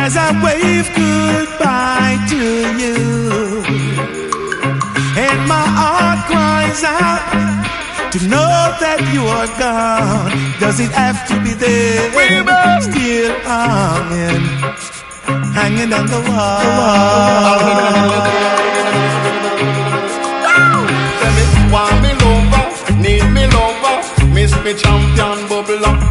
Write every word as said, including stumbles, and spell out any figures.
as I wave goodbye to you, and my heart cries out to know that you are gone. Does it have to be there? Still hanging, hanging on the wall. Tell me, want me lover, need me lover, miss me champion, bubble up